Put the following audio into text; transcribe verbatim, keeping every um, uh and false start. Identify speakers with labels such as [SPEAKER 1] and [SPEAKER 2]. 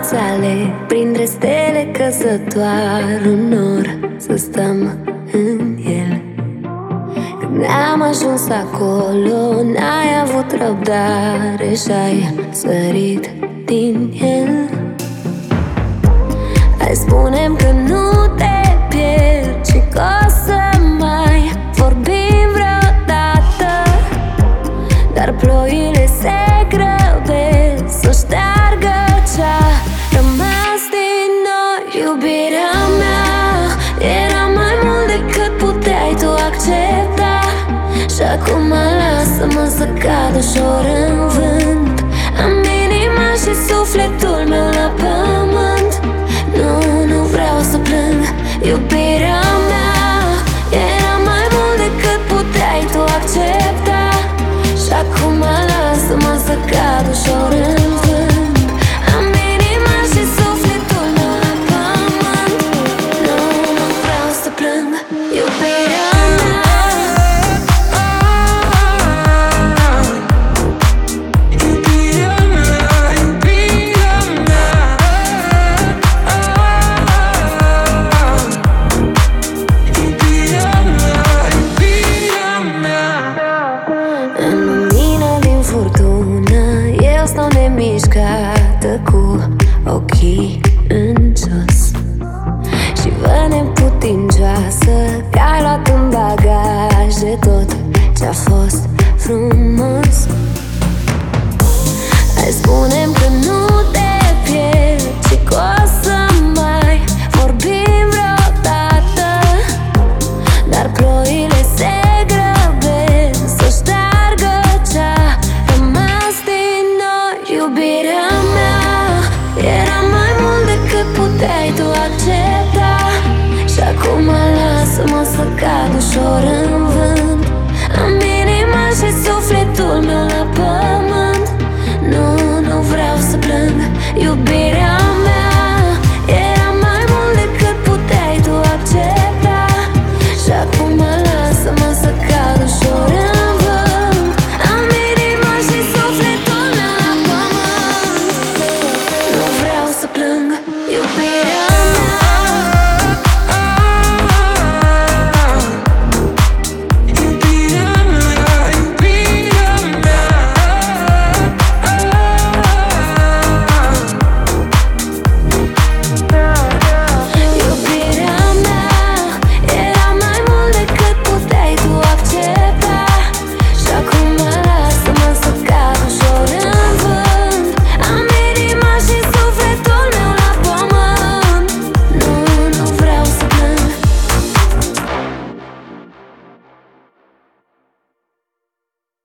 [SPEAKER 1] sale, printre stele căzătoare, un nor să stăm în el. Când am ajuns acolo, n-ai avut răbdare și-ai sărit din el. Hai, spune-mi că nu te pierd și că o să mai vorbim vreodată, dar ploile se grăbesc să șteargă ce-a rămas din noi. Iubirea mea era mai mult decât puteai tu accepta, și acum lasă-mă să cad ușor în vânt. Am inima și sufletul meu la pământ. Nu, nu vreau să plâng. Iubirea mea era mai mult decât puteai tu accepta, și acum lasă-mă să cad ușor în vânt. Am inima și sufletul meu la pământ. Nu, nu vreau să plâng. Iubirea mea. Mișcată cu ochii în jos și vă neputincioasă că ai luat în bagaje tot ce-a fost frumos. Hai, spune-mi că nu te pierd și că o să mai vorbim vreodată, dar ploile se grăbesc să șteargă ce-a rămas din noi. Iubirea mea era mai mult decât puteai tu accepta, și acum lasă-mă să cad ușor în vânt.